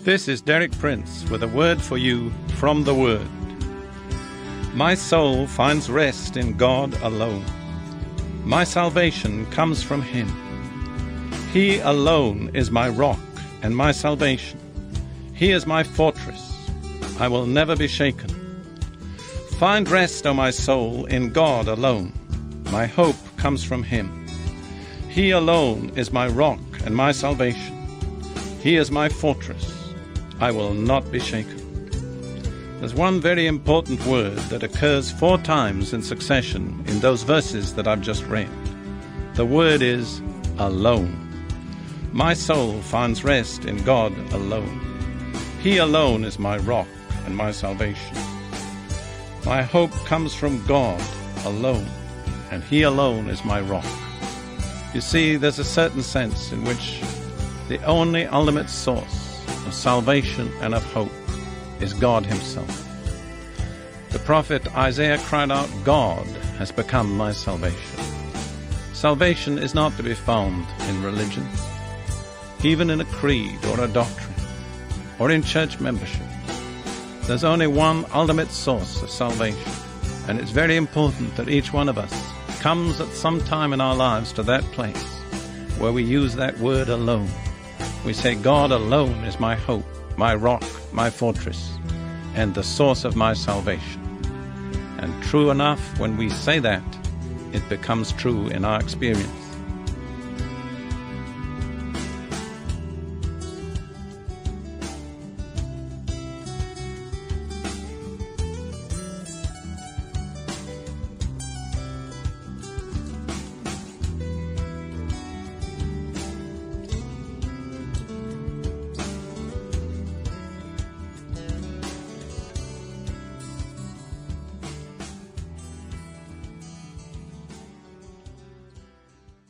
This is Derek Prince with a word for you from the Word. My soul finds rest in God alone. My salvation comes from Him. He alone is my rock and my salvation. He is my fortress. I will never be shaken. Find rest, O my soul, in God alone. My hope comes from Him. He alone is my rock and my salvation. He is my fortress. I will not be shaken. There's one very important word that occurs 4 times in succession in those verses that I've just read. The word is alone. My soul finds rest in God alone. He alone is my rock and my salvation. My hope comes from God alone, and He alone is my rock. You see, there's a certain sense in which the only ultimate source of salvation and of hope is God Himself. The prophet Isaiah cried out, God has become my salvation. Salvation is not to be found in religion, even in a creed or a doctrine, or in church membership. There's only one ultimate source of salvation, and it's very important that each one of us comes at some time in our lives to that place where we use that word alone. We say, God alone is my hope, my rock, my fortress, and the source of my salvation. And true enough, when we say that, it becomes true in our experience.